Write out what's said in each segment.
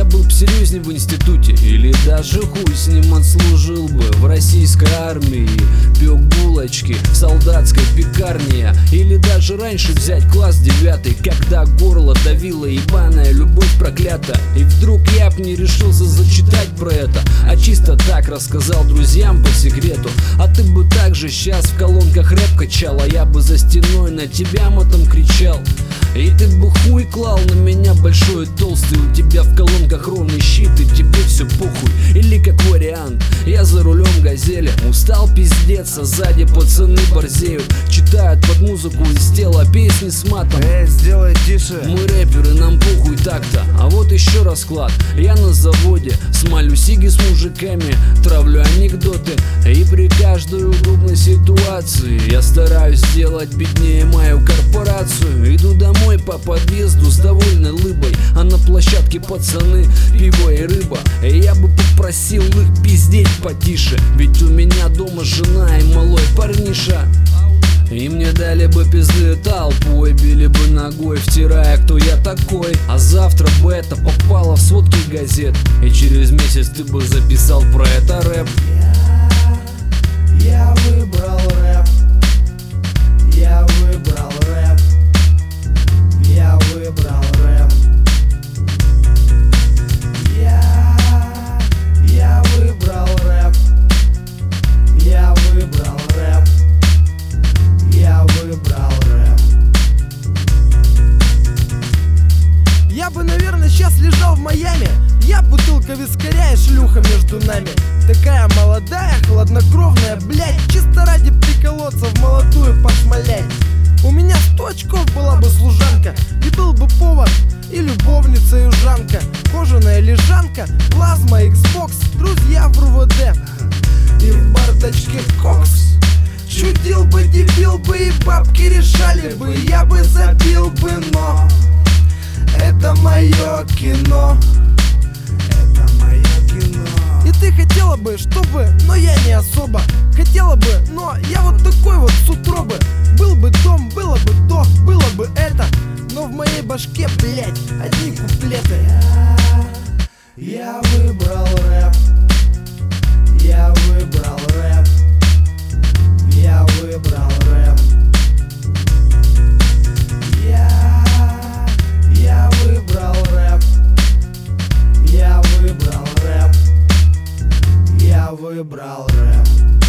был б серьезней в институте, или даже хуй с ним отслужил бы в российской армии, пек булочки в солдатской пекарне. Или даже раньше взять класс 9, когда горло давила ебаная любовь проклята. И вдруг я б не решился зачитать про это, а чисто так рассказал друзьям по секрету. А ты бы также сейчас в колонках рэп качал, а я бы за стеной на тебя матом кричал. И ты бы хуй клал на меня большой и толстый, у тебя в колонках ровный щит и тебе все похуй. Или как вариант, я за рулем газели, устал пиздец, а сзади пацаны борзеют, читают под музыку из тела песни с матом. Сделай тише. Мы рэперы, нам похуй так-то. А вот еще расклад. Я на заводе смалю сиги с мужиками, травлю анекдоты, и при каждой удобной ситуации я стараюсь сделать беднее мою корпорацию. Иду домой по подъезду с довольной лыбой, а на площадке пацаны, пиво и рыба. И я бы попросил их пиздеть потише, ведь у меня дома жена и малой парниша. И мне дали бы пизды толпой, били бы ногой, втирая, кто я такой. А завтра бы это попало в сводки газет, и через месяц ты бы записал про это рэп. Я выбрал рэп. Я выбрал рэп. Я выбрал рэп. Я выбрал рэп. Я выбрал рэп. Я выбрал рэп. Я бы, наверное, сейчас лежал в Майами. Я бутылка вискаря и шлюха между нами. Такая молодая, хладнокровная, блядь, чисто ради приколоться в молодую пошмалять. У меня 100 очков была бы служанка, и был бы повар, и любовница, и южанка. Кожаная лежанка, плазма, Xbox, друзья в РУВД и в бардачке кокс. Чудил бы, дебил бы, и бабки решали бы, я бы забил бы, но это мое кино. Это мое кино. И ты хотела бы, чтобы, но я не особо. Хотела бы, но я вот такой вот с утробы. Был бы дом, было бы то, было бы это, но в моей башке, блять, одни куплеты. Я выбрал рэп. Я выбрал рэп. Я выбрал рэп. Я выбрал рэп. Я выбрал рэп. Я выбрал рэп.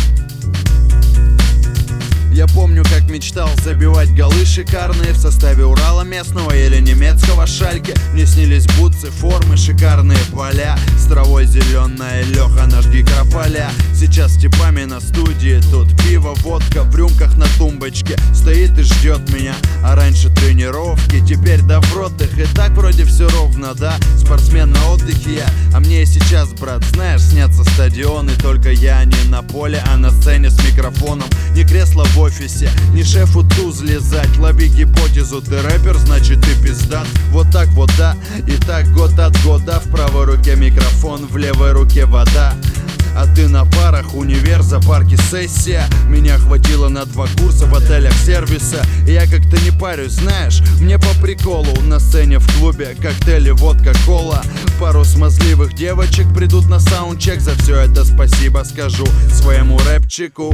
Я помню, как мечтал забивать голы шикарные в составе Урала местного или немецкого Шальке. Мне снились бутсы, формы, шикарные поля, с травой зеленая Леха, наш гикрополя. Сейчас с типами на студии, тут пиво, водка в рюмках на тумбочке стоит и ждет меня. А раньше тренировки, теперь добротных, и так вроде все ровно, да? Спортсмен на отдыхе я, а мне и сейчас, брат, знаешь, снятся стадионы. Только я не на поле, а на сцене с микрофоном. Не кресло в офисе, не шефу туз лизать. Лови гипотезу, ты рэпер, значит ты пиздат. Вот так вот, да, и так год от года. В правой руке микрофон, в левой руке вода. А ты на парах, универ, за парки сессия. Меня хватило на 2 курса в отелях сервиса. И я как-то не парюсь, знаешь, мне по приколу. На сцене в клубе коктейли, водка, кола. Пару смазливых девочек придут на саундчек. За все это спасибо скажу своему рэпчику.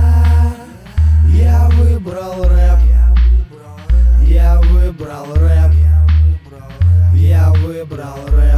Я выбрал рэп. Я выбрал рэп. Я выбрал рэп.